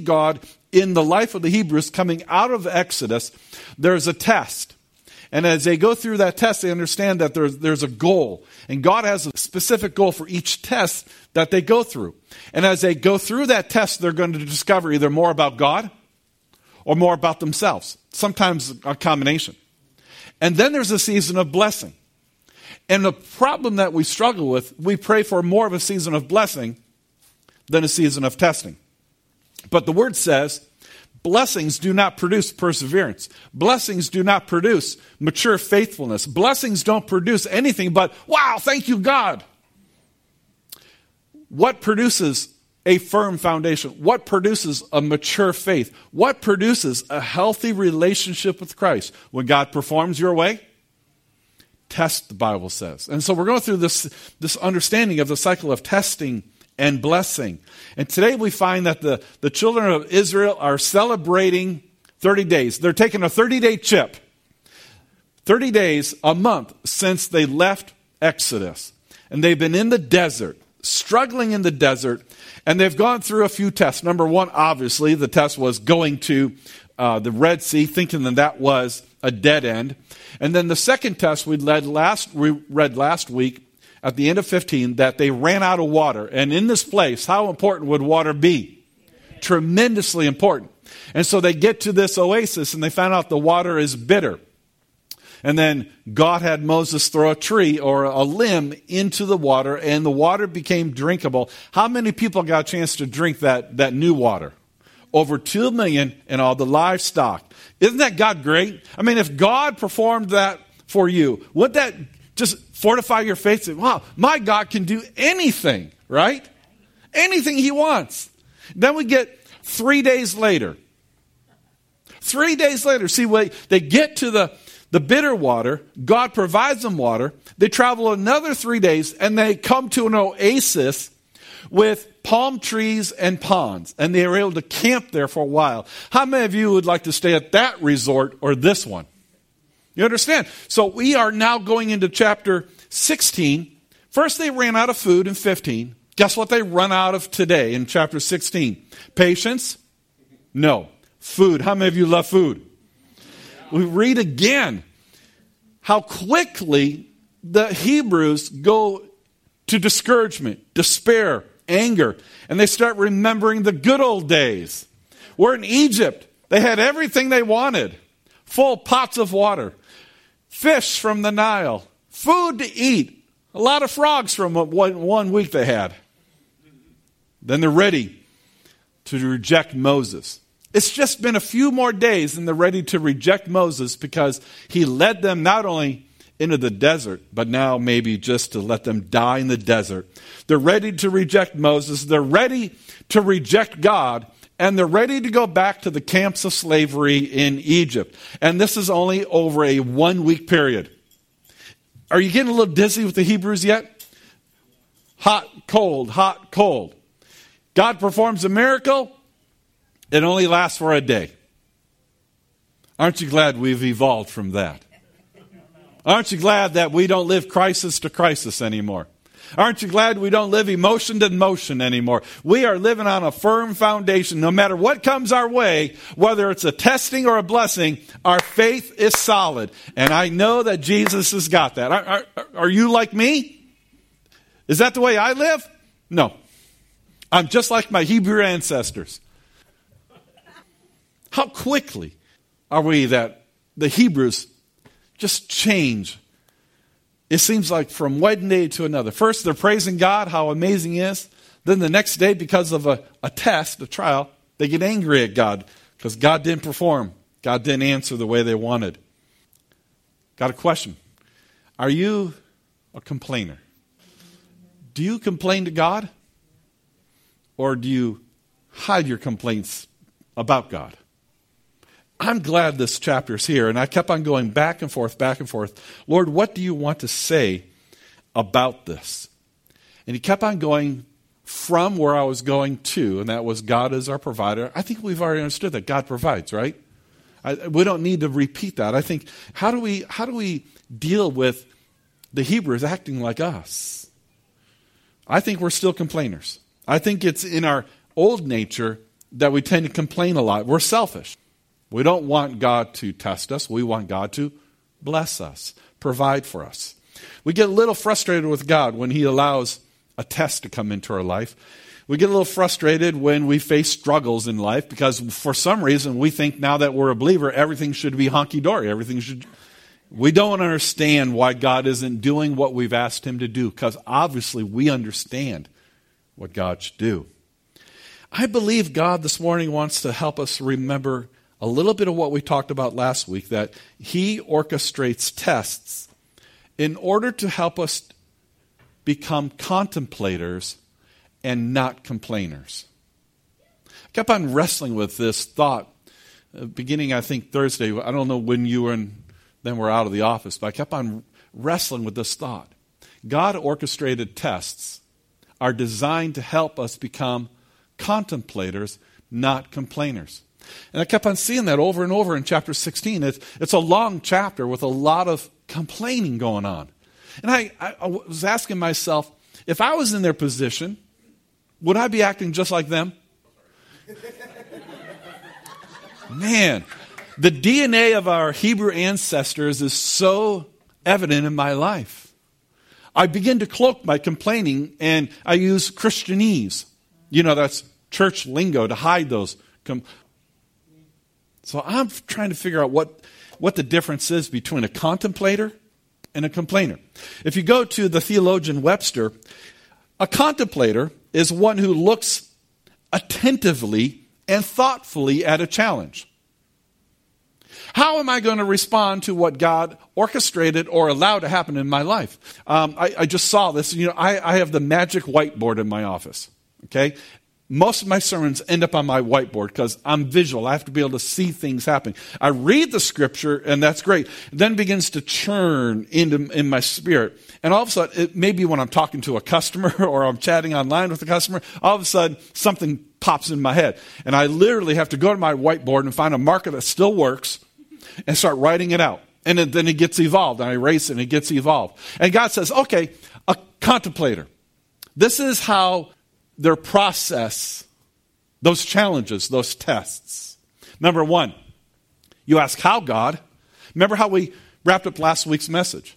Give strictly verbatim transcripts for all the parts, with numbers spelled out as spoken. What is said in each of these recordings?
God in the life of the Hebrews coming out of Exodus, there's a test. And as they go through that test, they understand that there's, there's a goal. And God has a specific goal for each test that they go through. And as they go through that test, they're going to discover either more about God or more about themselves. Sometimes a combination. And then there's a season of blessing. And the problem that we struggle with, we pray for more of a season of blessing than a season of testing. But the word says, blessings do not produce perseverance. Blessings do not produce mature faithfulness. Blessings don't produce anything but, wow, thank you, God. What produces a firm foundation? What produces a mature faith? What produces a healthy relationship with Christ? When God performs your way, test, the Bible says. And so we're going through this, this understanding of the cycle of testing and blessing. And today we find that the, the children of Israel are celebrating thirty days. They're taking a thirty-day chip. thirty days, a month, since they left Exodus. And they've been in the desert, struggling in the desert, and they've gone through a few tests. Number one, obviously, the test was going to uh, the Red Sea, thinking that that was a dead end. And then the second test we led last, we read last week, at the end of fifteen, that they ran out of water. And in this place, how important would water be? Tremendously important. And so they get to this oasis, and they found out the water is bitter. And then God had Moses throw a tree or a limb into the water, and the water became drinkable. How many people got a chance to drink that, that new water? Over two million and all the livestock. Isn't that God great? I mean, if God performed that for you, would that just fortify your faith? Say, wow, my God can do anything, right? Anything he wants. Then we get three days later. Three days later, see, wait, they get to the, the bitter water. God provides them water. They travel another three days, and they come to an oasis with palm trees and ponds. And they are able to camp there for a while. How many of you would like to stay at that resort or this one? You understand? So we are now going into chapter sixteen. First they ran out of food in fifteen. Guess what they run out of today in chapter sixteen? Patience? No. Food. How many of you love food? We read again how quickly the Hebrews go to discouragement, despair, anger, and they start remembering the good old days. We're in Egypt. They had everything they wanted. Full pots of water. Fish from the Nile. Food to eat. A lot of frogs from one, one week they had. Then they're ready to reject Moses. It's just been a few more days and they're ready to reject Moses because he led them not only into the desert, but now maybe just to let them die in the desert. They're ready to reject Moses. They're ready to reject God. And they're ready to go back to the camps of slavery in Egypt. And this is only over a one-week period. Are you getting a little dizzy with the Hebrews yet? Hot, cold, hot, cold. God performs a miracle. It only lasts for a day. Aren't you glad we've evolved from that? Aren't you glad that we don't live crisis to crisis anymore? Aren't you glad we don't live emotion to motion anymore? We are living on a firm foundation. No matter what comes our way, whether it's a testing or a blessing, our faith is solid. And I know that Jesus has got that. Are, are, are you like me? Is that the way I live? No. I'm just like my Hebrew ancestors. How quickly are we that the Hebrews just change? It seems like from one day to another. First, they're praising God, how amazing he is. Then the next day, because of a, a test, a trial, they get angry at God because God didn't perform. God didn't answer the way they wanted. Got a question. Are you a complainer? Do you complain to God? Or do you hide your complaints about God? I'm glad this chapter is here, and I kept on going back and forth, back and forth. Lord, what do you want to say about this? And he kept on going from where I was going to, and that was God is our provider. I think we've already understood that God provides, right? I, we don't need to repeat that. I think, how do we how do we deal with the Hebrews acting like us? I think we're still complainers. I think it's in our old nature that we tend to complain a lot. We're selfish. We don't want God to test us. We want God to bless us, provide for us. We get a little frustrated with God when he allows a test to come into our life. We get a little frustrated when we face struggles in life because for some reason we think now that we're a believer, everything should be hunky-dory. Everything should. We don't understand why God isn't doing what we've asked him to do because obviously we understand what God should do. I believe God this morning wants to help us remember a little bit of what we talked about last week, that he orchestrates tests in order to help us become contemplators and not complainers. I kept on wrestling with this thought, uh, beginning, I think, Thursday. I don't know when you were in, then we're out of the office, but I kept on wrestling with this thought. God orchestrated tests are designed to help us become contemplators, not complainers. And I kept on seeing that over and over in chapter sixteen. It's, it's a long chapter with a lot of complaining going on. And I, I, I was asking myself, if I was in their position, would I be acting just like them? Man, the D N A of our Hebrew ancestors is so evident in my life. I begin to cloak my complaining, and I use Christianese. You know, that's church lingo to hide those. Com- so I'm trying to figure out what, what the difference is between a contemplator and a complainer. If you go to the theologian Webster, a contemplator is one who looks attentively and thoughtfully at a challenge. How am I going to respond to what God orchestrated or allowed to happen in my life? Um, I, I just saw this. You know, I, I have the magic whiteboard in my office. Okay, most of my sermons end up on my whiteboard because I'm visual. I have to be able to see things happening. I read the scripture, and that's great. It then begins to churn into in my spirit. And all of a sudden, it, maybe when I'm talking to a customer or I'm chatting online with a customer, all of a sudden something pops in my head. And I literally have to go to my whiteboard and find a marker that still works and start writing it out. And then it gets evolved. And I erase it and it gets evolved. And God says, okay, a contemplator. This is how their process, those challenges, those tests. Number one, you ask how, God? Remember how we wrapped up last week's message?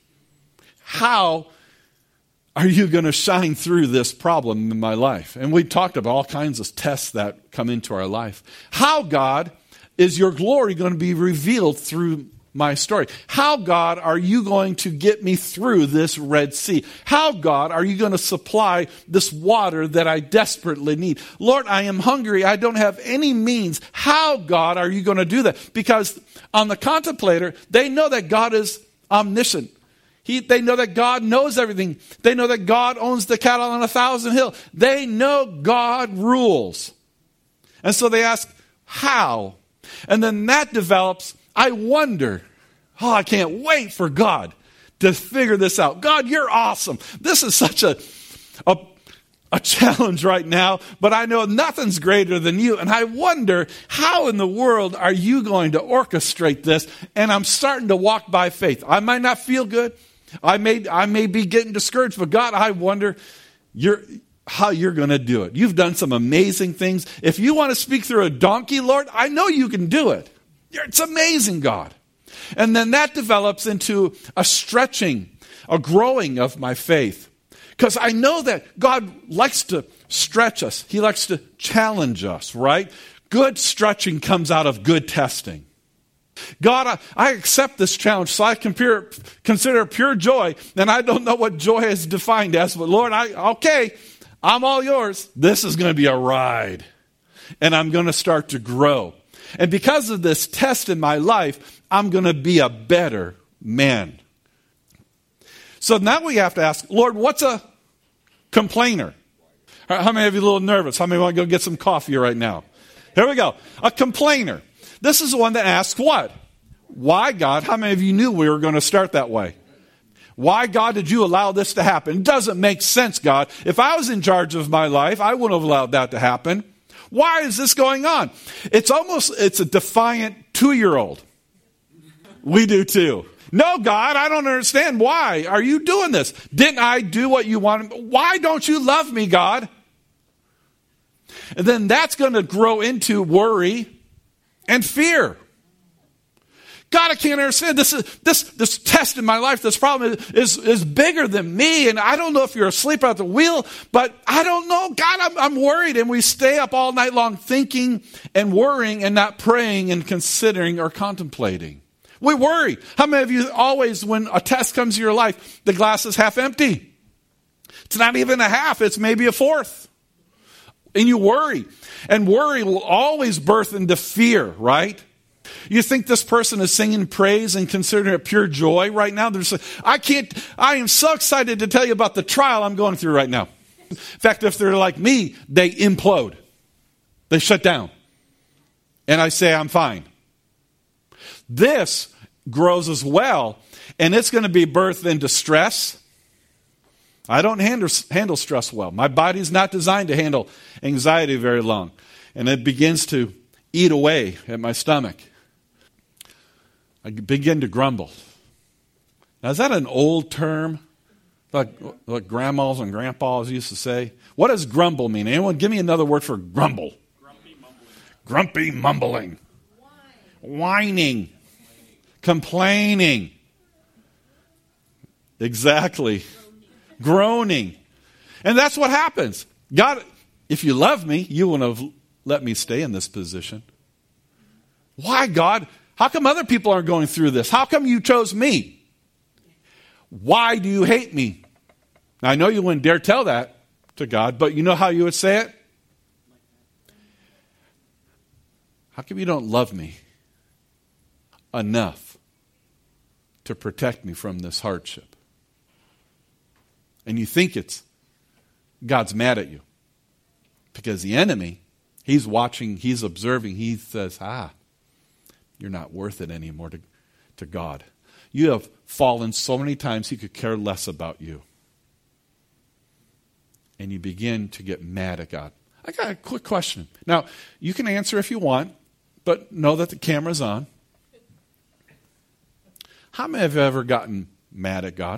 How are you going to shine through this problem in my life? And we talked about all kinds of tests that come into our life. How, God, is your glory going to be revealed through my story? How, God, are you going to get me through this Red Sea? How, God, are you going to supply this water that I desperately need? Lord, I am hungry. I don't have any means. How, God, are you going to do that? Because on the contemplator, they know that God is omniscient. He, they know that God knows everything. They know that God owns the cattle on a thousand hills. They know God rules. And so they ask, how? And then that develops, I wonder. Oh, I can't wait for God to figure this out. God, you're awesome. This is such a, a, a challenge right now, but I know nothing's greater than you. And I wonder, how in the world are you going to orchestrate this? And I'm starting to walk by faith. I might not feel good. I may, I may be getting discouraged, but God, I wonder you're, how you're going to do it. You've done some amazing things. If you want to speak through a donkey, Lord, I know you can do it. It's amazing, God. And then that develops into a stretching, a growing of my faith. Because I know that God likes to stretch us. He likes to challenge us, right? Good stretching comes out of good testing. God, I, I accept this challenge, so I compare, consider it pure joy. And I don't know what joy is defined as, but Lord, I okay, I'm all yours. This is going to be a ride. And I'm going to start to grow. And because of this test in my life, I'm going to be a better man. So now we have to ask, Lord, what's a complainer? How many of you are a little nervous? How many want to go get some coffee right now? Here we go. A complainer. This is the one that asks what? Why, God? How many of you knew we were going to start that way? Why, God, did you allow this to happen? It doesn't make sense, God. If I was in charge of my life, I wouldn't have allowed that to happen. Why is this going on? It's almost, it's a defiant two-year-old. We do too. No, God, I don't understand. Why are you doing this? Didn't I do what you wanted? Why don't you love me, God? And then that's going to grow into worry and fear. God, I can't understand. This is this this test in my life, this problem is, is bigger than me. And I don't know if you're asleep at the wheel, but I don't know. God, I'm, I'm worried. And we stay up all night long thinking and worrying and not praying and considering or contemplating. We worry. How many of you always, when a test comes to your life, the glass is half empty? It's not even a half. It's maybe a fourth. And you worry. And worry will always birth into fear, right? You think this person is singing praise and considering it pure joy right now? They're saying, I can't, I am so excited to tell you about the trial I'm going through right now. In fact, if they're like me, they implode. They shut down. And I say, I'm fine. This grows as well, and it's going to be birthed into stress. I don't handle, handle stress well. My body's not designed to handle anxiety very long. And it begins to eat away at my stomach. I begin to grumble. Now, is that an old term? Like what grandmas and grandpas used to say? What does grumble mean? Anyone give me another word for grumble? Grumpy mumbling. Grumpy mumbling. Whine. Whining. Complaining. Exactly. Groaning. Groaning. And that's what happens. God, if you love me, you wouldn't have let me stay in this position. Why, God? How come other people aren't going through this? How come you chose me? Why do you hate me? Now, I know you wouldn't dare tell that to God, but you know how you would say it? How come you don't love me enough to protect me from this hardship? And you think it's God's mad at you. Because the enemy, he's watching, he's observing, he says, ah, you're not worth it anymore to, to God. You have fallen so many times he could care less about you. And you begin to get mad at God. I got a quick question. Now, you can answer if you want, but know that the camera's on. How many have ever gotten mad at God?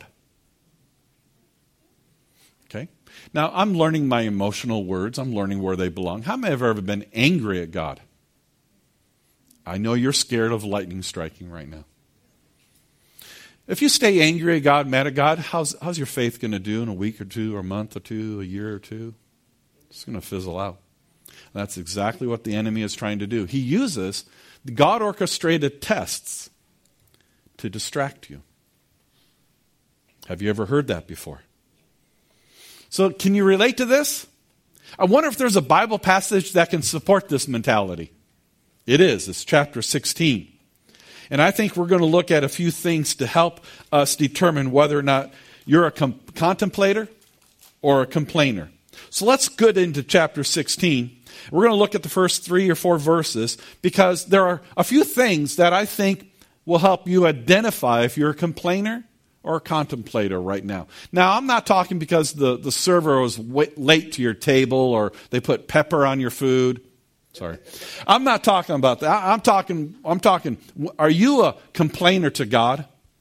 Okay. Now, I'm learning my emotional words. I'm learning where they belong. How many have ever been angry at God? I know you're scared of lightning striking right now. If you stay angry at God, mad at God, how's, how's your faith going to do in a week or two, or a month or two, a year or two? It's going to fizzle out. That's exactly what the enemy is trying to do. He uses God-orchestrated tests to distract you. Have you ever heard that before? So can you relate to this? I wonder if there's a Bible passage that can support this mentality. It is. It's chapter sixteen. And I think we're going to look at a few things to help us determine whether or not you're a com- contemplator or a complainer. So let's get into chapter sixteen. We're going to look at the first three or four verses because there are a few things that I think will help you identify if you're a complainer or a contemplator right now. Now, I'm not talking because the, the server was w- late to your table or they put pepper on your food. Sorry. I'm not talking about that. I'm talking, I'm talking, are you a complainer to God?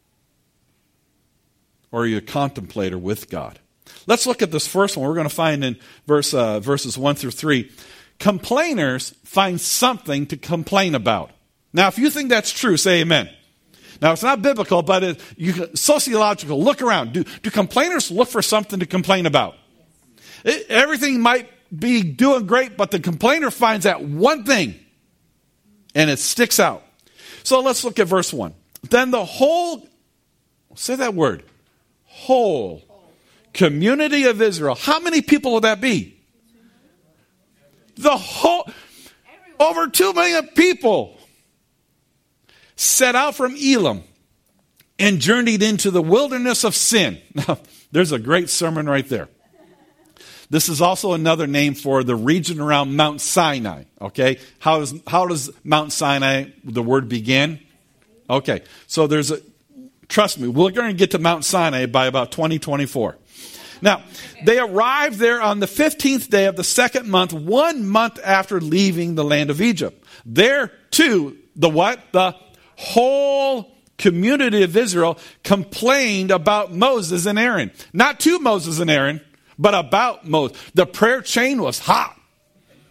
Or are you a contemplator with God? Let's look at this first one. We're going to find in verse uh, verses one through three. Complainers find something to complain about. Now, if you think that's true, say amen. Now, it's not biblical, but it, you, sociological. Look around. Do, do complainers look for something to complain about? It, everything might be doing great, but the complainer finds that one thing, and it sticks out. So let's look at verse one. Then the whole, say that word, whole community of Israel. How many people would that be? The whole, over two million people set out from Elim and journeyed into the wilderness of Sin. Now, there's a great sermon right there. This is also another name for the region around Mount Sinai. Okay, how does how does Mount Sinai, the word begin? Okay, so there's a, trust me, we're going to get to Mount Sinai by about twenty twenty-four. Now, they arrived there on the fifteenth day of the second month, one month after leaving the land of Egypt. There, too, the what? The whole community of Israel complained about Moses and Aaron. Not to Moses and Aaron, but about Moses. The prayer chain was hot.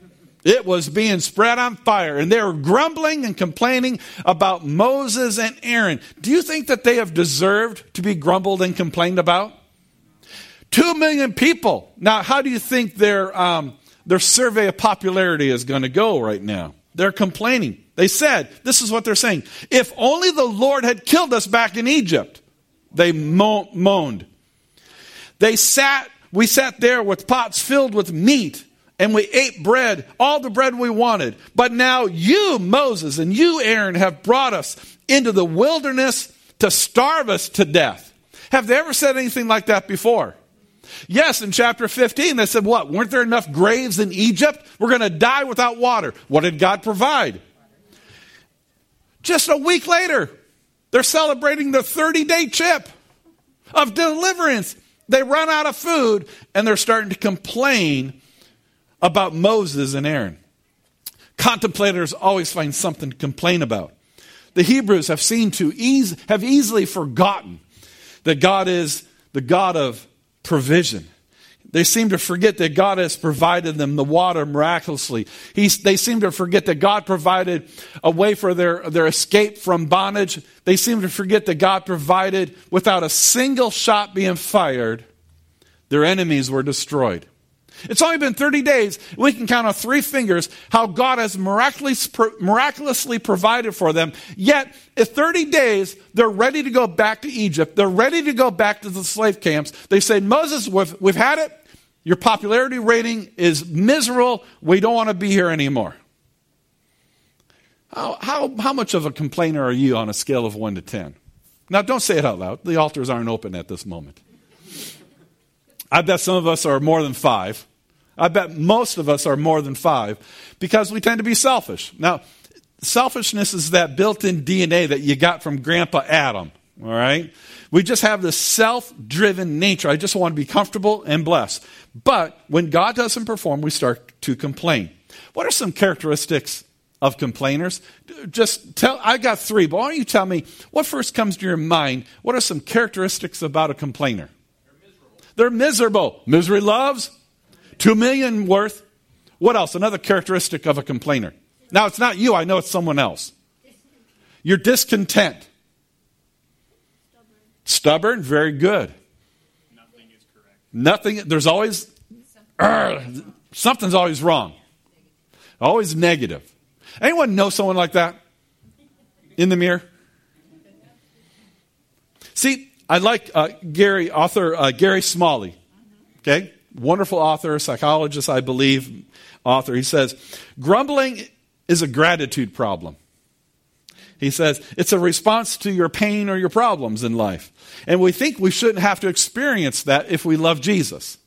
It was being spread on fire, and they were grumbling and complaining about Moses and Aaron. Do you think that they have deserved to be grumbled and complained about? Two million people. Now, how do you think their um, their survey of popularity is going to go right now? They're complaining. They said, this is what they're saying, if only the Lord had killed us back in Egypt. They mo- moaned. They sat, we sat there with pots filled with meat, and we ate bread, all the bread we wanted. But now you, Moses, and you, Aaron, have brought us into the wilderness to starve us to death. Have they ever said anything like that before? Yes, in chapter fifteen, they said, what? Weren't there enough graves in Egypt? We're going to die without water. What did God provide? Just a week later, they're celebrating the thirty-day trip of deliverance. They run out of food, and they're starting to complain about Moses and Aaron. Contemplators always find something to complain about. The Hebrews have seen to ease, have easily forgotten that God is the God of provision. They seem to forget that God has provided them the water miraculously. He's, they seem to forget that God provided a way for their, their escape from bondage. They seem to forget that God provided, without a single shot being fired, their enemies were destroyed. It's only been thirty days. We can count on three fingers how God has miraculously, miraculously provided for them. Yet, in thirty days, they're ready to go back to Egypt. They're ready to go back to the slave camps. They say, Moses, we've, we've had it. Your popularity rating is miserable. We don't want to be here anymore. How, how, how much of a complainer are you on a scale of one to ten? Now, don't say it out loud. The altars aren't open at this moment. I bet some of us are more than five. I bet most of us are more than five because we tend to be selfish. Now, selfishness is that built-in D N A that you got from Grandpa Adam, all right? We just have this self-driven nature. I just want to be comfortable and blessed. But when God doesn't perform, we start to complain. What are some characteristics of complainers? Just tell, I got three, but why don't you tell me what first comes to your mind? What are some characteristics about a complainer? They're miserable. Misery loves. Two million worth. What else? Another characteristic of a complainer. Now, it's not you. I know it's someone else. You're discontent. Stubborn. Stubborn. Very good. Nothing is correct. Nothing. There's always, uh, something's always wrong. Always negative. Anyone know someone like that? In the mirror? See, I like uh, Gary, author uh, Gary Smalley, okay? Wonderful author, psychologist, I believe, author. He says, grumbling is a gratitude problem. He says, it's a response to your pain or your problems in life. And we think we shouldn't have to experience that if we love Jesus.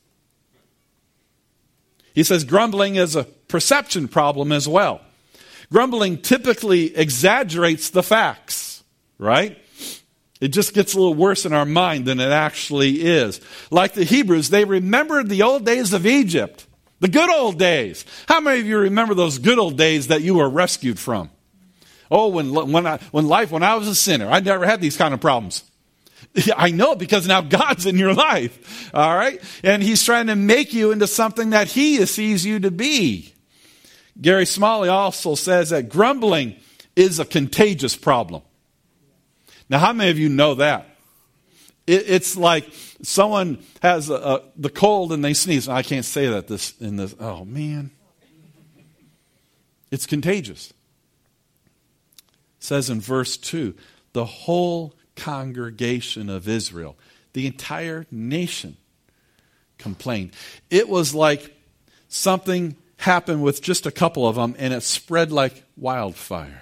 He says, grumbling is a perception problem as well. Grumbling typically exaggerates the facts, right? It just gets a little worse in our mind than it actually is. Like the Hebrews, they remembered the old days of Egypt. The good old days. How many of you remember those good old days that you were rescued from? Oh, when when I, when life, when I was a sinner, I never had these kind of problems. I know, because now God's in your life. All right? And He's trying to make you into something that He sees you to be. Gary Smalley also says that grumbling is a contagious problem. Now, how many of you know that? It, it's like someone has a, a, the cold and they sneeze. I can't say that this in this. Oh, man. It's contagious. It says in verse two, the whole congregation of Israel, the entire nation, complained. It was like something happened with just a couple of them, and it spread like wildfire.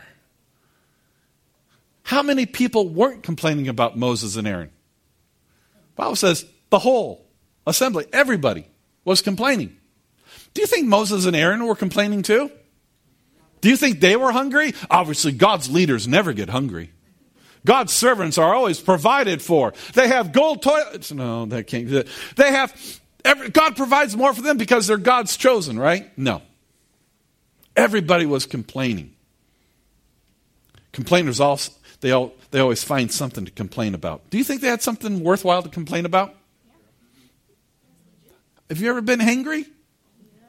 How many people weren't complaining about Moses and Aaron? The Bible says the whole assembly, everybody was complaining. Do you think Moses and Aaron were complaining too? Do you think they were hungry? Obviously, God's leaders never get hungry. God's servants are always provided for. They have gold toilets. No, that can't. They have, every, God provides more for them because they're God's chosen, right? No. Everybody was complaining. Complainers also, they all, they always find something to complain about. Do you think they had something worthwhile to complain about? Have you ever been hangry?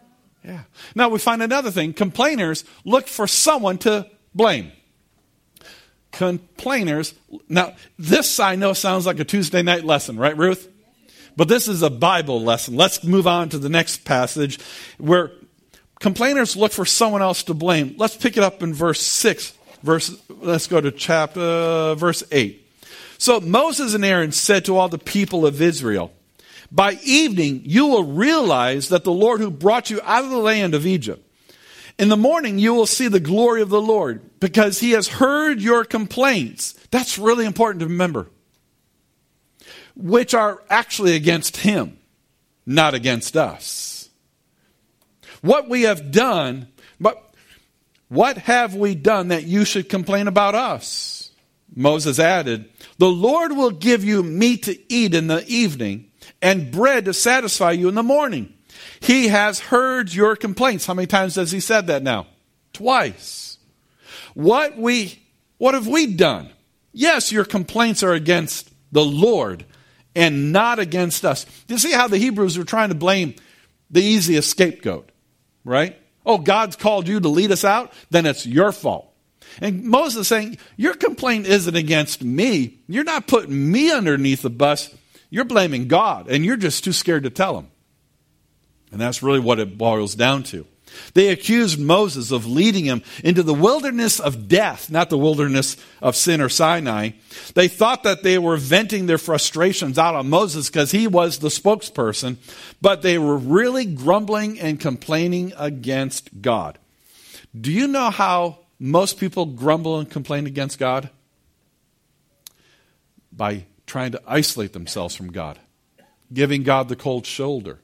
Yeah. Now we find another thing. Complainers look for someone to blame. Complainers. Now, this I know sounds like a Tuesday night lesson, right, Ruth? But this is a Bible lesson. Let's move on to the next passage where complainers look for someone else to blame. Let's pick it up in verse six. Verse. Let's go to chapter uh, verse eight. So Moses and Aaron said to all the people of Israel, by evening you will realize that the Lord who brought you out of the land of Egypt. In the morning you will see the glory of the Lord, because he has heard your complaints. That's really important to remember. Which are actually against him, not against us. What we have done, but what have we done that you should complain about us? Moses added, the Lord will give you meat to eat in the evening and bread to satisfy you in the morning. He has heard your complaints. How many times has he said that now? Twice. What we, what have we done? Yes, your complaints are against the Lord and not against us. You see how the Hebrews were trying to blame the easiest scapegoat, right? Oh, God's called you to lead us out? Then it's your fault. And Moses is saying, your complaint isn't against me. You're not putting me underneath the bus. You're blaming God, and you're just too scared to tell him. And that's really what it boils down to. They accused Moses of leading him into the wilderness of death, not the wilderness of sin or Sinai. They thought that they were venting their frustrations out on Moses because he was the spokesperson, but they were really grumbling and complaining against God. Do you know how most people grumble and complain against God? By trying to isolate themselves from God, giving God the cold shoulder,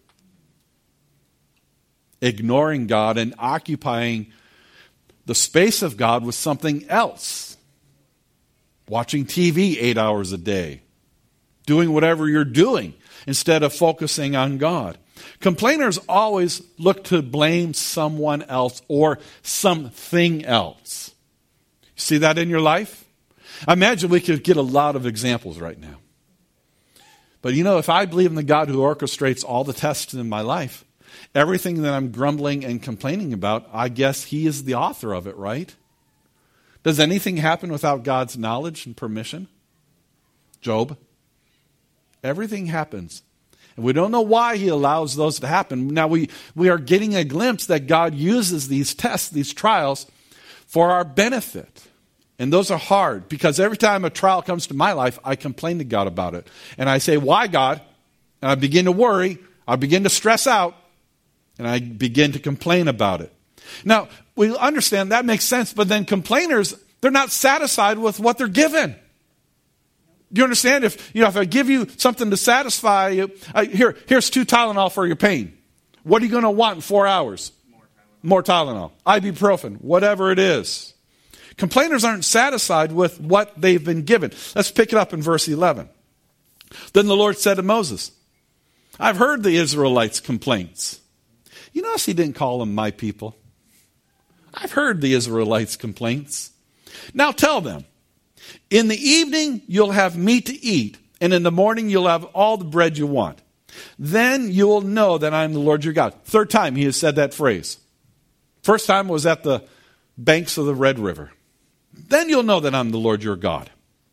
ignoring God and occupying the space of God with something else. Watching T V eight hours a day, doing whatever you're doing instead of focusing on God. Complainers always look to blame someone else or something else. See that in your life? I imagine we could get a lot of examples right now. But you know, if I believe in the God who orchestrates all the tests in my life, everything that I'm grumbling and complaining about, I guess he is the author of it, right? Does anything happen without God's knowledge and permission? Job? Everything happens. And we don't know why he allows those to happen. Now we, we are getting a glimpse that God uses these tests, these trials, for our benefit. And those are hard, because every time a trial comes to my life, I complain to God about it. And I say, why, God? And I begin to worry. I begin to stress out. And I begin to complain about it. Now, we understand that makes sense, but then complainers, they're not satisfied with what they're given. Do you understand? If you know, if I give you something to satisfy you, uh, here, here's two Tylenol for your pain. What are you going to want in four hours? More Tylenol. More Tylenol. Ibuprofen. Whatever it is. Complainers aren't satisfied with what they've been given. Let's pick it up in verse eleven. Then the Lord said to Moses, I've heard the Israelites' complaints. You notice he didn't call them my people. I've heard the Israelites' complaints. Now tell them, in the evening you'll have meat to eat, and in the morning you'll have all the bread you want. Then you will know that I am the Lord your God. Third time he has said that phrase. First time was at the banks of the Red River. Then you'll know that I'm the Lord your God.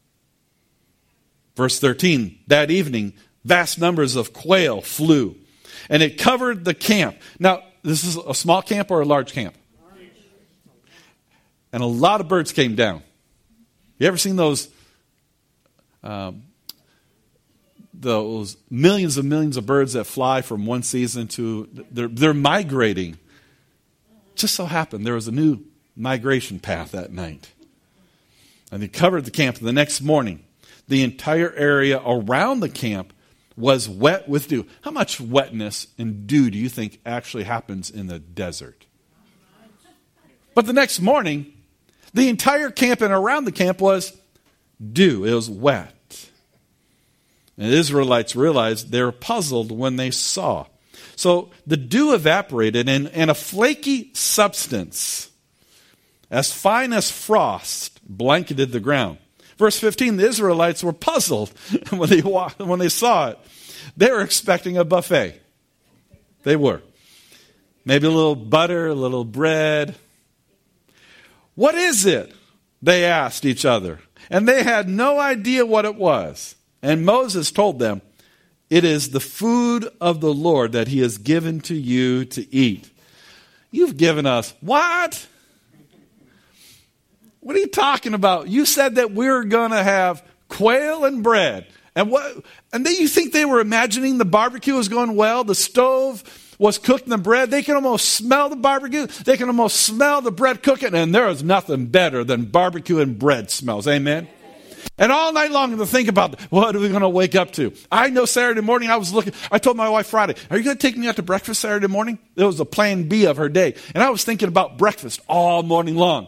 Verse thirteen, that evening vast numbers of quail flew, and it covered the camp. Now, this is a small camp or a large camp? And a lot of birds came down. You ever seen those um, those millions and millions of birds that fly from one season to, they're, they're migrating. Just so happened there was a new migration path that night. And they covered the camp. The next morning, the entire area around the camp was wet with dew. How much wetness and dew do you think actually happens in the desert? But the next morning, the entire camp and around the camp was dew. It was wet. And the Israelites realized they were puzzled when they saw. So the dew evaporated, and, and a flaky substance, as fine as frost, blanketed the ground. Verse fifteen, the Israelites were puzzled when they walked, when they saw it. They were expecting a buffet. They were. Maybe a little butter, a little bread. What is it? They asked each other. And they had no idea what it was. And Moses told them, it is the food of the Lord that he has given to you to eat. You've given us what? What are you talking about? You said that we were going to have quail and bread. And what? And then you think they were imagining the barbecue was going well? The stove was cooking the bread. They can almost smell the barbecue. They can almost smell the bread cooking. And there is nothing better than barbecue and bread smells. Amen? And all night long to think about, what are we going to wake up to? I know Saturday morning I was looking, I told my wife Friday, are you going to take me out to breakfast Saturday morning? It was a plan B of her day. And I was thinking about breakfast all morning long.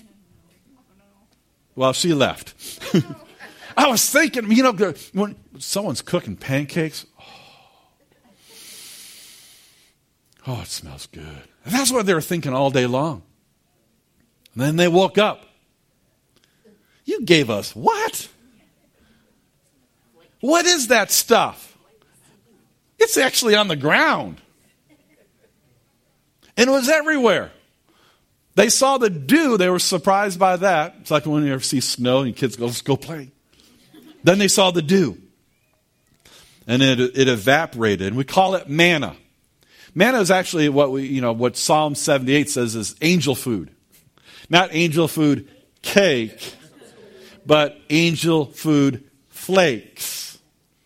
Well, she left. I was thinking, you know, when someone's cooking pancakes, oh, oh it smells good. And that's what they were thinking all day long. And then they woke up. You gave us what? What is that stuff? It's actually on the ground. And it was everywhere. They saw the dew. They were surprised by that. It's like when you ever see snow and kids go, let's go play. Then they saw the dew. And it, it evaporated. And we call it manna. Manna is actually what we, you know, what Psalm seventy-eight says is angel food. Not angel food cake, but angel food flakes.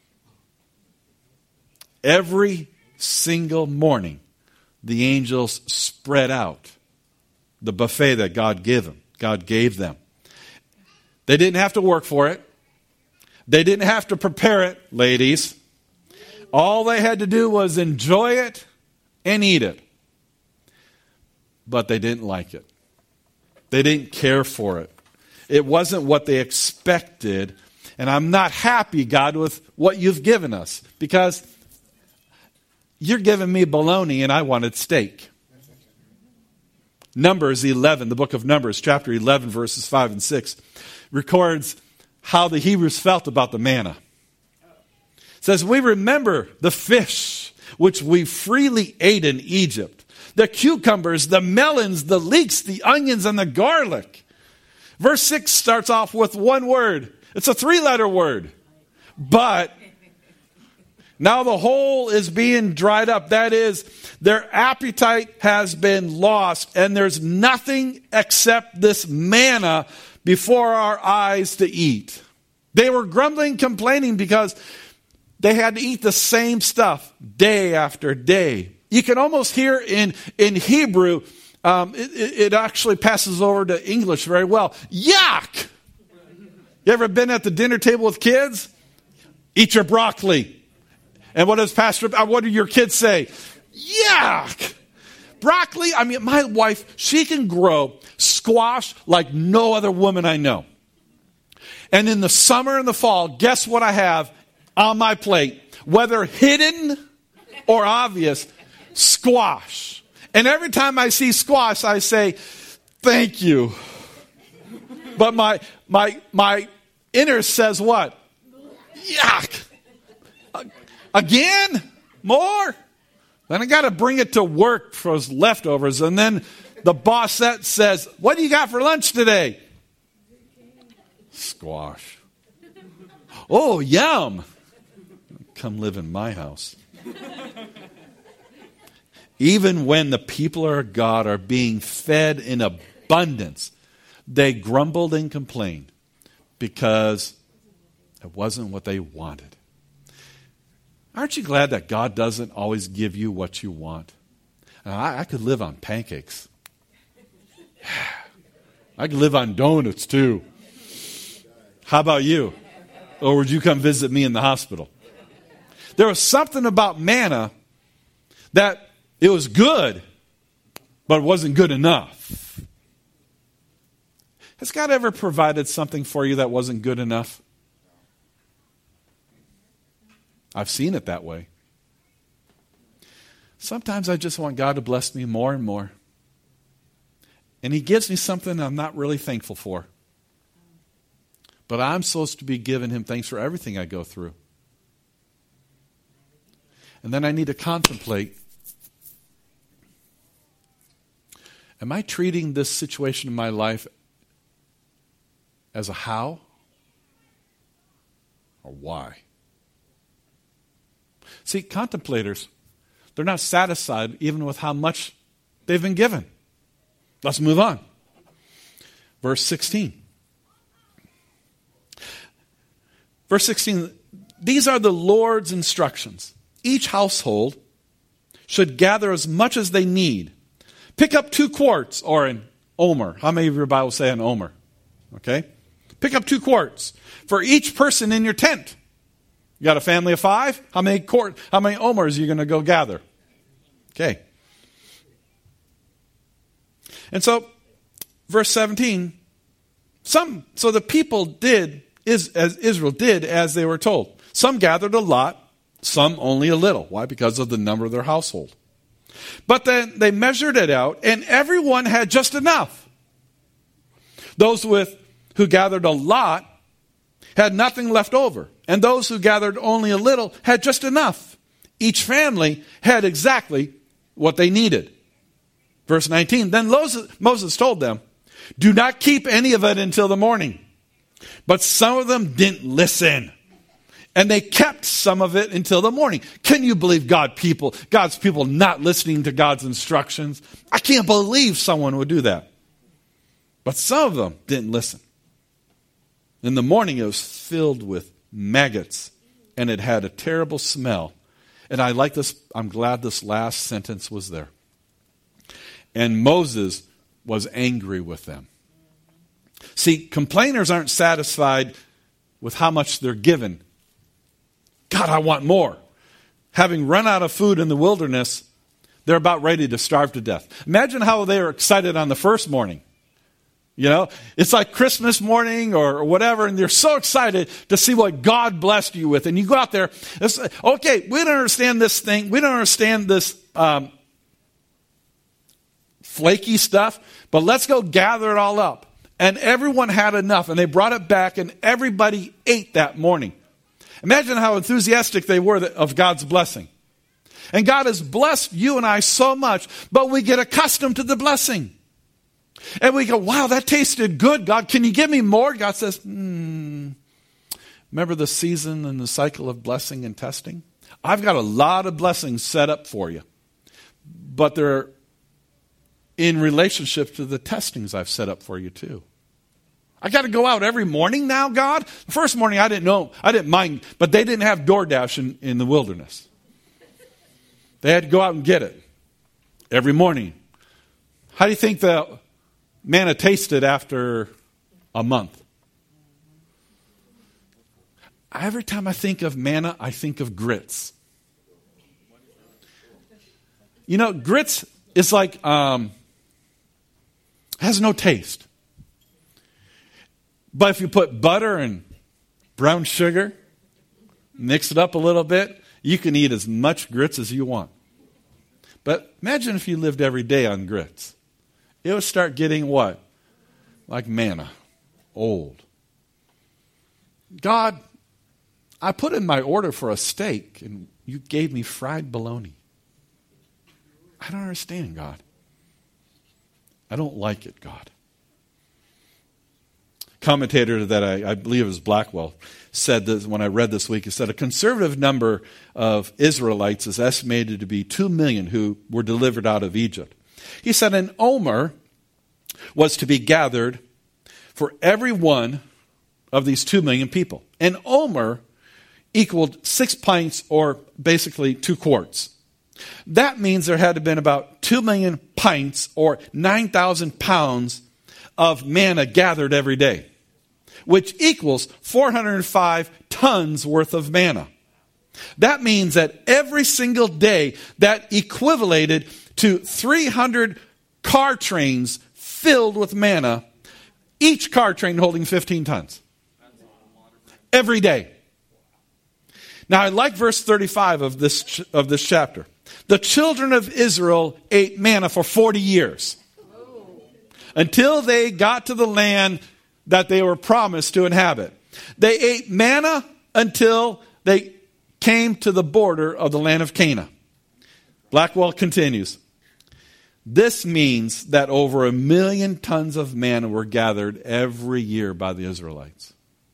Every single morning, the angels spread out the buffet that God gave them. God gave them. They didn't have to work for it. They didn't have to prepare it, ladies. All they had to do was enjoy it and eat it. But they didn't like it. They didn't care for it. It wasn't what they expected. And I'm not happy, God, with what you've given us. Because you're giving me bologna and I wanted steak. Numbers eleven, the book of Numbers, chapter eleven, verses five and six, records how the Hebrews felt about the manna. It says, we remember the fish which we freely ate in Egypt, the cucumbers, the melons, the leeks, the onions, and the garlic. Verse six starts off with one word. It's a three-letter word. But now the whole is being dried up. That is, their appetite has been lost, and there's nothing except this manna before our eyes to eat. They were grumbling, complaining because they had to eat the same stuff day after day. You can almost hear in, in Hebrew, um, it, it actually passes over to English very well. Yuck! You ever been at the dinner table with kids? Eat your broccoli. And what does Pastor, what do your kids say? Yuck! Broccoli, I mean, my wife, she can grow squash like no other woman I know. And in the summer and the fall, guess what I have on my plate? Whether hidden or obvious, squash. And every time I see squash, I say, thank you. But my my my inner says what? Yuck. Again? More? Then I got to bring it to work for those leftovers. And then the bossette says, what do you got for lunch today? Squash. Oh, yum. Come live in my house. Even when the people of God are being fed in abundance, they grumbled and complained because it wasn't what they wanted. Aren't you glad that God doesn't always give you what you want? I, I could live on pancakes. I could live on donuts too. How about you? Or would you come visit me in the hospital? There was something about manna that it was good, but it wasn't good enough. Has God ever provided something for you that wasn't good enough? I've seen it that way. Sometimes I just want God to bless me more and more. And He gives me something I'm not really thankful for. But I'm supposed to be giving Him thanks for everything I go through. And then I need to contemplate, Am I treating this situation in my life as a how or why? See, contemplators, they're not satisfied even with how much they've been given. Let's move on. Verse sixteen. Verse sixteen, these are the Lord's instructions. Each household should gather as much as they need. Pick up two quarts, or an omer. How many of your Bibles say an omer? Okay. Pick up two quarts for each person in your tent. You got a family of five? How many quart? How many omers are you going to go gather? Okay. And so, verse seventeen, some so the people did is as Israel did as they were told. Some gathered a lot, some only a little. Why? Because of the number of their household. But then they measured it out, and everyone had just enough. Those with who gathered a lot had nothing left over, and those who gathered only a little had just enough. Each family had exactly what they needed. Verse nineteen, then Moses told them, do not keep any of it until the morning. But some of them didn't listen. And they kept some of it until the morning. Can you believe God people, God's people not listening to God's instructions? I can't believe someone would do that. But some of them didn't listen. In the morning it was filled with maggots, and it had a terrible smell. And I like this, I'm glad this last sentence was there. And Moses was angry with them. See, complainers aren't satisfied with how much they're given. God, I want more. Having run out of food in the wilderness, they're about ready to starve to death. Imagine how they were excited on the first morning. You know, it's like Christmas morning or whatever, and they're so excited to see what God blessed you with. And you go out there, it's, okay, we don't understand this thing. We don't understand this um, flaky stuff, but let's go gather it all up. And everyone had enough, and they brought it back, and everybody ate that morning. Imagine how enthusiastic they were of God's blessing. And God has blessed you and I so much, but we get accustomed to the blessing. And we go, wow, that tasted good, God. Can you give me more? God says, hmm. Remember the season and the cycle of blessing and testing? I've got a lot of blessings set up for you. But they're in relationship to the testings I've set up for you too. I got to go out every morning now, God? The first morning I didn't know, I didn't mind, but they didn't have DoorDash in, in the wilderness. They had to go out and get it every morning. How do you think the manna tasted after a month? Every time I think of manna, I think of grits. You know, grits is like, um, has no taste. But if you put butter and brown sugar, mix it up a little bit, you can eat as much grits as you want. But imagine if you lived every day on grits. It would start getting what? Like manna. Old. God, I put in my order for a steak, and you gave me fried bologna. I don't understand, God. I don't like it, God. Commentator that I, I believe is Blackwell said this when I read this week. He said a conservative number of Israelites is estimated to be two million who were delivered out of Egypt. He said an omer was to be gathered for every one of these two million people. An omer equaled six pints, or basically two quarts. That means there had to have been about two million pints, or nine thousand pounds of manna gathered every day, which equals four hundred five tons worth of manna. That means that every single day that equivalated to three hundred car trains filled with manna, each car train holding fifteen tons. Every day. Now I like verse thirty-five of this, of this chapter. The children of Israel ate manna for forty years. Until they got to the land that they were promised to inhabit. They ate manna until they came to the border of the land of Canaan. Blackwell continues. This means that over a million tons of manna were gathered every year by the Israelites.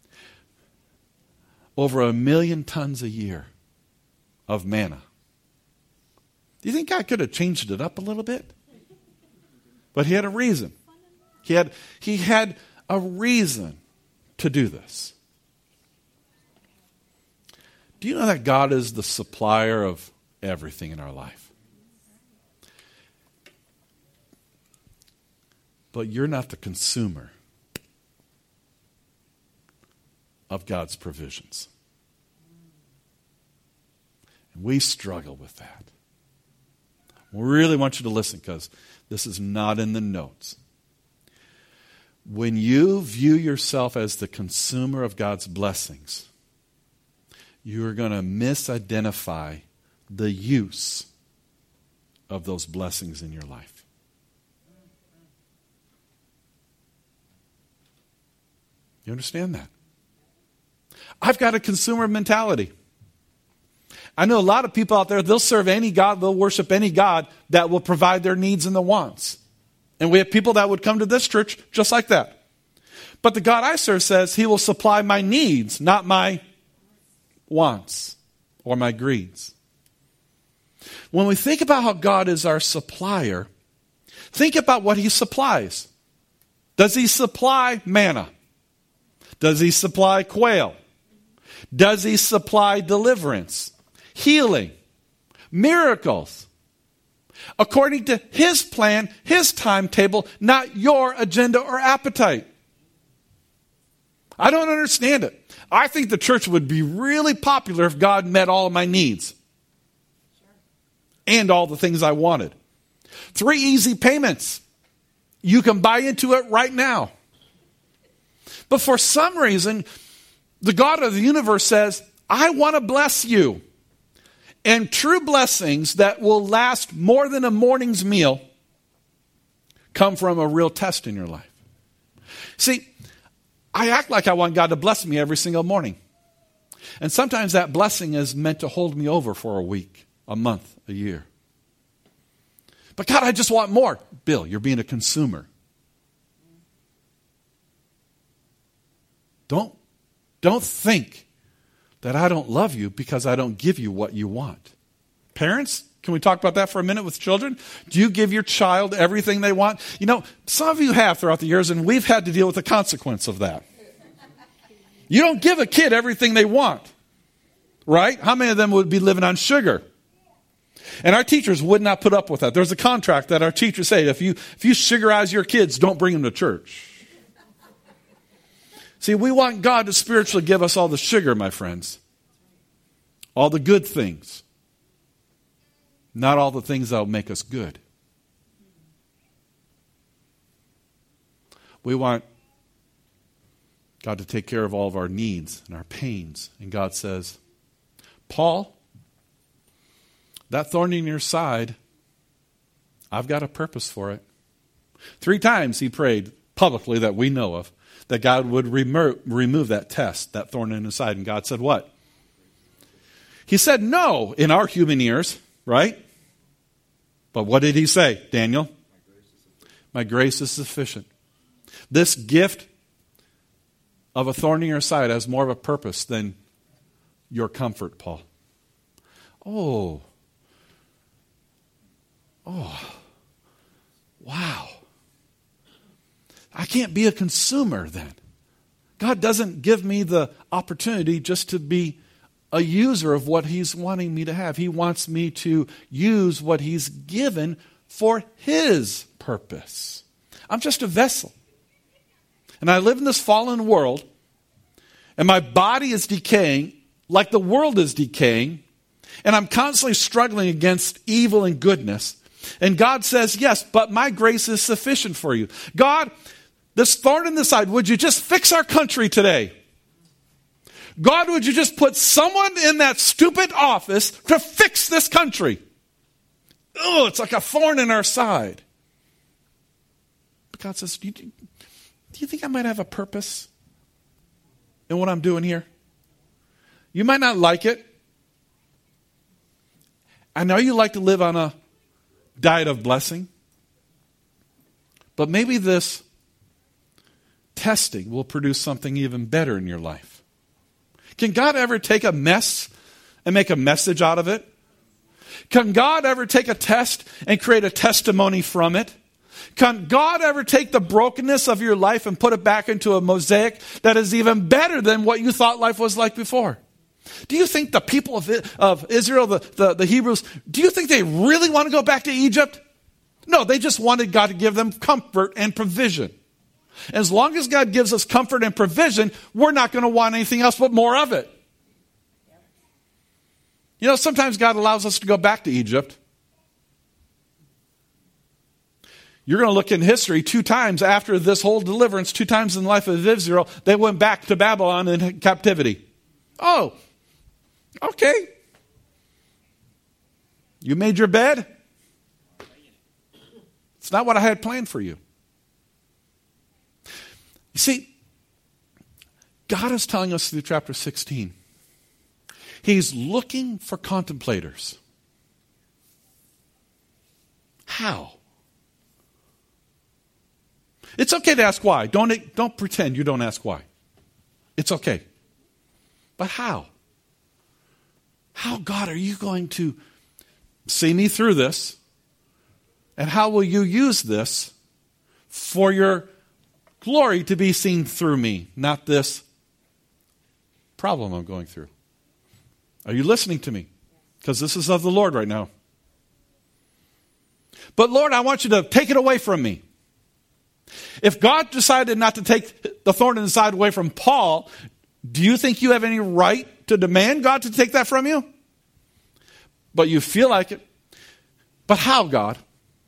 Over a million tons a year of manna. Do you think God could have changed it up a little bit? But he had a reason. He had, he had a reason to do this. Do you know that God is the supplier of everything in our life? But you're not the consumer of God's provisions. And we struggle with that. We really want you to listen because this is not in the notes. When you view yourself as the consumer of God's blessings, you are going to misidentify the use of those blessings in your life. You understand that? I've got a consumer mentality. I know a lot of people out there, they'll serve any God, they'll worship any God that will provide their needs and the wants. And we have people that would come to this church just like that. But the God I serve says he will supply my needs, not my wants or my greeds. When we think about how God is our supplier, think about what he supplies. Does he supply manna? Does he supply quail? Does he supply deliverance, healing, miracles? According to his plan, his timetable, not your agenda or appetite. I don't understand it. I think the church would be really popular if God met all of my needs. And all the things I wanted. Three easy payments. You can buy into it right now. But for some reason, the God of the universe says, I want to bless you. And true blessings that will last more than a morning's meal come from a real test in your life. See, I act like I want God to bless me every single morning. And sometimes that blessing is meant to hold me over for a week, a month, a year. But God, I just want more. Bill, you're being a consumer. Don't, don't think that I don't love you because I don't give you what you want. Parents, can we talk about that for a minute with children? Do you give your child everything they want? You know, some of you have throughout the years, and we've had to deal with the consequence of that. You don't give a kid everything they want, right? How many of them would be living on sugar? And our teachers would not put up with that. There's a contract that our teachers say, if you, if you sugarize your kids, don't bring them to church. See, we want God to spiritually give us all the sugar, my friends. All the good things. Not all the things that will make us good. We want God to take care of all of our needs and our pains. And God says, Paul, that thorn in your side, I've got a purpose for it. Three times he prayed publicly that we know of, that God would remo- remove that test, that thorn in his side. And God said what? He said no in our human ears, right? But what did he say, Daniel? My grace is sufficient. This gift of a thorn in your side has more of a purpose than your comfort, Paul. Oh. Oh. Wow. I can't be a consumer then. God doesn't give me the opportunity just to be a user of what he's wanting me to have. He wants me to use what he's given for his purpose. I'm just a vessel. And I live in this fallen world, and my body is decaying like the world is decaying, and I'm constantly struggling against evil and goodness. And God says, yes, but my grace is sufficient for you. God, this thorn in the side, would you just fix our country today? God, would you just put someone in that stupid office to fix this country? Oh, it's like a thorn in our side. But God says, do you, do you think I might have a purpose in what I'm doing here? You might not like it. I know you like to live on a diet of blessing. But maybe this testing will produce something even better in your life. Can God ever take a mess and make a message out of it? Can God ever take a test and create a testimony from it? Can God ever take the brokenness of your life and put it back into a mosaic that is even better than what you thought life was like before? Do you think the people of, of Israel, the, the, the Hebrews, do you think they really want to go back to Egypt? No, they just wanted God to give them comfort and provision. As long as God gives us comfort and provision, we're not going to want anything else but more of it. You know, sometimes God allows us to go back to Egypt. You're going to look in history two times after this whole deliverance, two times in the life of Israel, they went back to Babylon in captivity. Oh, okay. You made your bed? It's not what I had planned for you. You see, God is telling us through chapter sixteen, He's looking for contemplators. How? It's okay to ask why. Don't, don't pretend you don't ask why. It's okay. But how? How, God, are you going to see me through this? And how will you use this for your glory to be seen through me, not this problem I'm going through? Are you listening to me? Because this is of the Lord right now. But Lord, I want you to take it away from me. If God decided not to take the thorn in the side away from Paul, do you think you have any right to demand God to take that from you? But you feel like it. But how, God?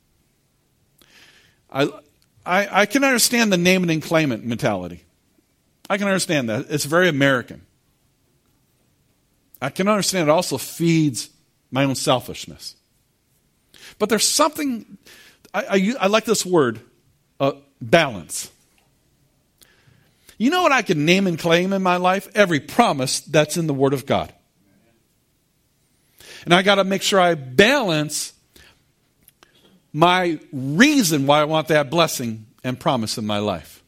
I, I, I can understand the name it and claim it mentality. I can understand that. It's very American. I can understand it also feeds my own selfishness. But there's something, I, I, I like this word, uh, balance. You know what I can name and claim in my life? Every promise that's in the Word of God. And I got to make sure I balance my reason why I want that blessing and promise in my life.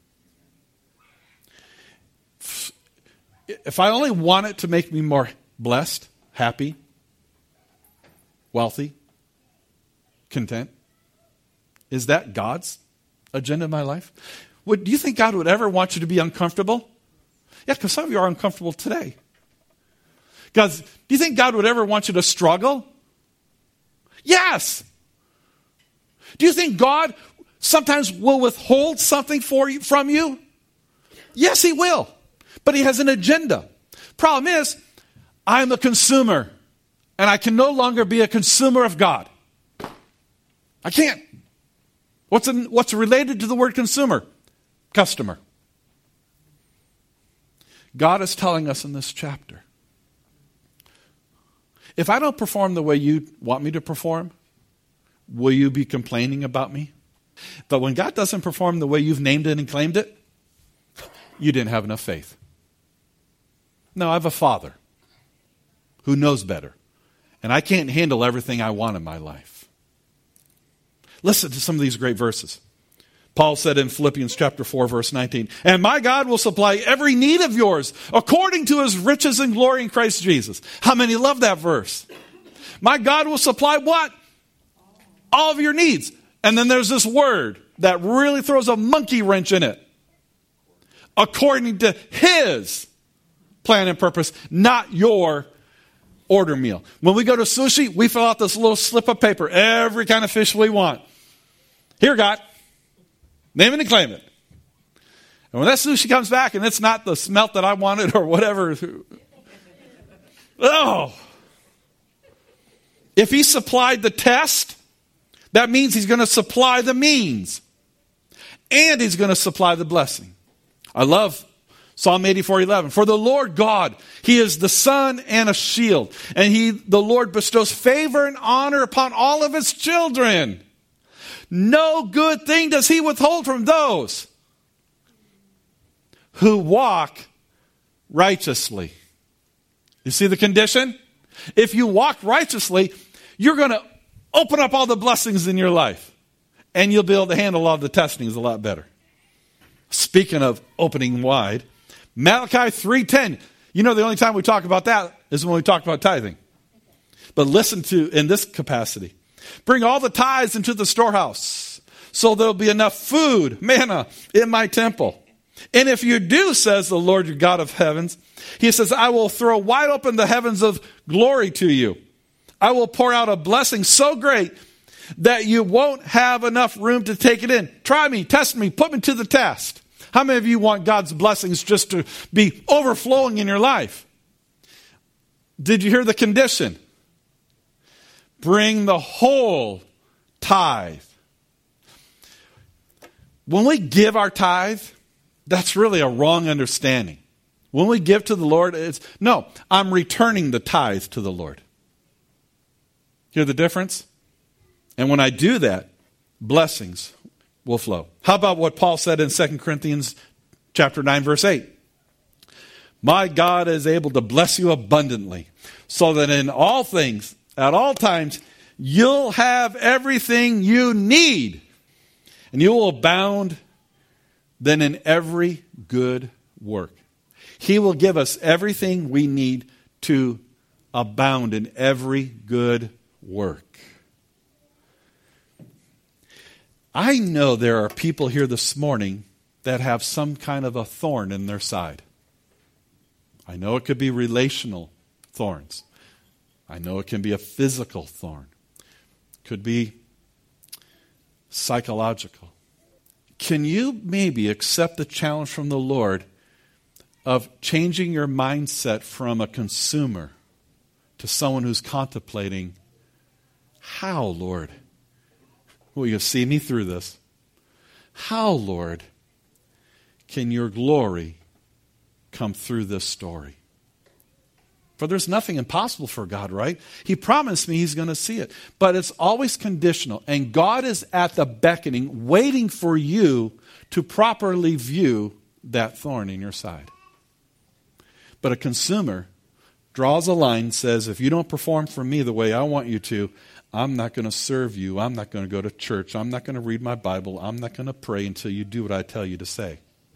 If I only want it to make me more blessed, happy, wealthy, content, is that God's agenda in my life? Would, do you think God would ever want you to be uncomfortable? Yeah, because some of you are uncomfortable today. Because do you think God would ever want you to struggle? Yes. Do you think God sometimes will withhold something for you, from you? Yes, He will. But He has an agenda. Problem is, I'm a consumer. And I can no longer be a consumer of God. I can't. What's, in, what's related to the word consumer? Customer. God is telling us in this chapter, if I don't perform the way you want me to perform, will you be complaining about me? But when God doesn't perform the way you've named it and claimed it, you didn't have enough faith. No, I have a Father who knows better. And I can't handle everything I want in my life. Listen to some of these great verses. Paul said in Philippians chapter four, verse nineteen, and my God will supply every need of yours according to His riches and glory in Christ Jesus. How many love that verse? My God will supply what? All of your needs. And then there's this word that really throws a monkey wrench in it. According to His plan and purpose, not your order meal. When we go to sushi, we fill out this little slip of paper, every kind of fish we want. Here, God. Name it and claim it. And when that sushi comes back and it's not the smelt that I wanted or whatever. Oh. If He supplied the test, that means He's going to supply the means. And He's going to supply the blessing. I love Psalm eighty-four eleven. For the Lord God, He is the sun and a shield. And He, the Lord, bestows favor and honor upon all of His children. No good thing does He withhold from those who walk righteously. You see the condition? If you walk righteously, you're going to open up all the blessings in your life. and you'll be able to handle a lot of the testings a lot better. Speaking of opening wide, Malachi three ten. You know, the only time we talk about that is when we talk about tithing. But listen to, in this capacity, bring all the tithes into the storehouse, so there'll be enough food, manna, in my temple. And if you do, says the Lord your God of heavens, he says, I will throw wide open the heavens of glory to you. I will pour out a blessing so great that you won't have enough room to take it in. Try me, test me, put me to the test. How many of you want God's blessings just to be overflowing in your life? Did you hear the condition? Bring the whole tithe. When we give our tithe, that's really a wrong understanding. When we give to the Lord, it's, no, I'm returning the tithe to the Lord. Hear the difference? And when I do that, blessings will flow. How about what Paul said in Second Corinthians chapter nine, verse eight? My God is able to bless you abundantly, so that in all things, at all times, you'll have everything you need, and you will abound then in every good work. He will give us everything we need to abound in every good work. I know there are people here this morning that have some kind of a thorn in their side. I know it could be relational thorns. I know it can be a physical thorn. It could be psychological. Can you maybe accept the challenge from the Lord of changing your mindset from a consumer to someone who's contemplating, how, Lord, will you see me through this? How, Lord, can your glory come through this story? For there's nothing impossible for God, right? He promised me he's going to see it. But it's always conditional. And God is at the beckoning, waiting for you to properly view that thorn in your side. But a consumer draws a line, says, if you don't perform for me the way I want you to, I'm not going to serve you. I'm not going to go to church. I'm not going to read my Bible. I'm not going to pray until you do what I tell you to say.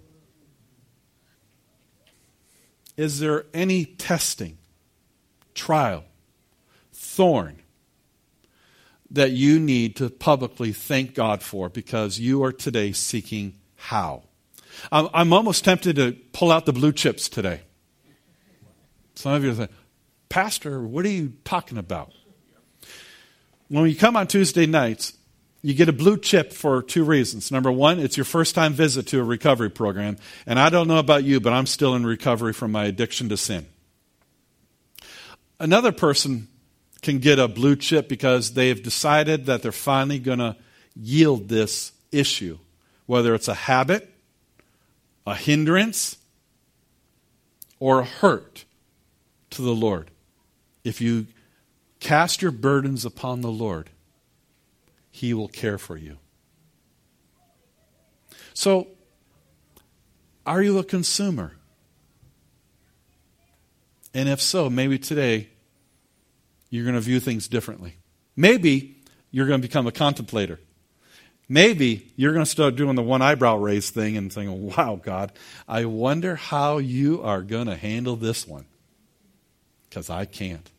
Is there any testing, trial, thorn that you need to publicly thank God for because you are today seeking how? I'm, I'm almost tempted to pull out the blue chips today. Some of you are saying, Pastor, what are you talking about? When you come on Tuesday nights, you get a blue chip for two reasons. Number one, it's your first time visit to a recovery program. And I don't know about you, but I'm still in recovery from my addiction to sin. Another person can get a blue chip because they've decided that they're finally going to yield this issue, whether it's a habit, a hindrance, or a hurt to the Lord. If you cast your burdens upon the Lord, He will care for you. So, are you a consumer? And if so, maybe today you're going to view things differently. Maybe you're going to become a contemplator. Maybe you're going to start doing the one eyebrow raise thing and saying, wow, God, I wonder how you are going to handle this one. Because I can't.